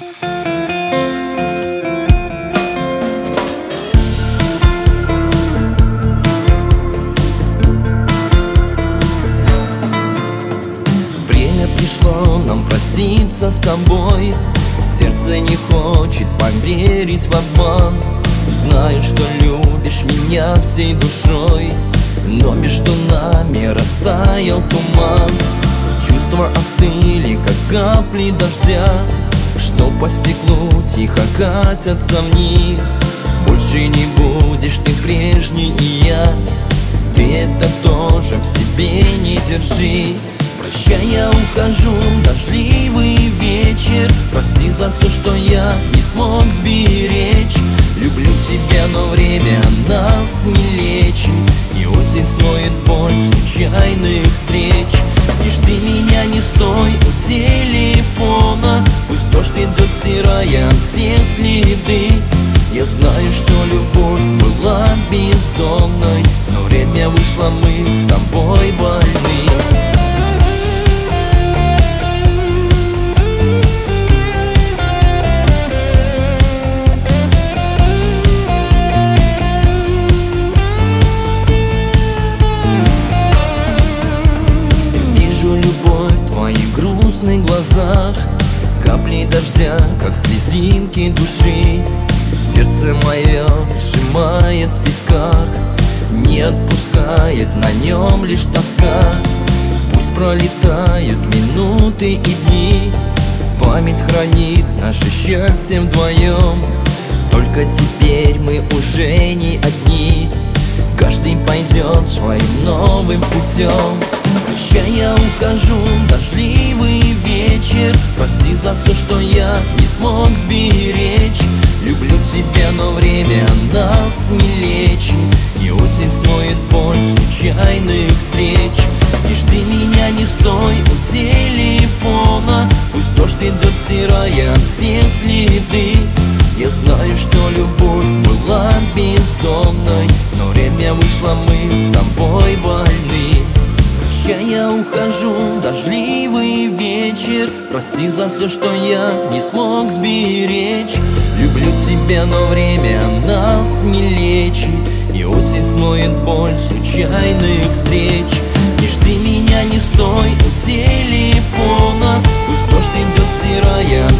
Время пришло нам проститься с тобой. Сердце не хочет поверить в обман. Знаю, что любишь меня всей душой, но между нами растаял туман. Чувства остыли, как капли дождя, что по стеклу тихо катятся вниз. Больше не будешь ты прежней, и я, ты это тоже в себе не держи. Прощай, я ухожу, дождливый вечер. Прости за все, что я не смог сберечь. Люблю тебя, но время нас не лечит, и осень смоет боль случайных встреч. Не жди меня, не стой у телефона, пусть дождь идет, стирая все следы. Я знаю, что любовь была бездонной, но время вышло, мы с тобой вольны. В глазах капли дождя, как слезинки души. Сердце мое сжимает в тисках, не отпускает на нем лишь тоска. Пусть пролетают минуты и дни, память хранит наше счастье вдвоем. Только теперь мы уже не одни, каждый пойдет своим новым путем. Прощай, я ухожу, дождливый вечер. Прости за все, что я не смог сберечь. Люблю тебя, но время нас не лечит, и осень смоет боль случайных встреч. Не жди меня, не стой у телефона, пусть дождь идет, стирая все следы. Я знаю, что любовь была бездонной, но время вышло, мы с тобой вольны. Я ухожу, дождливый вечер. Прости за все, что я не смог сберечь. Люблю тебя, но время нас не лечит, и осень смоет боль случайных встреч. Не жди меня, не стой у телефона, пусть дождь идет, стирая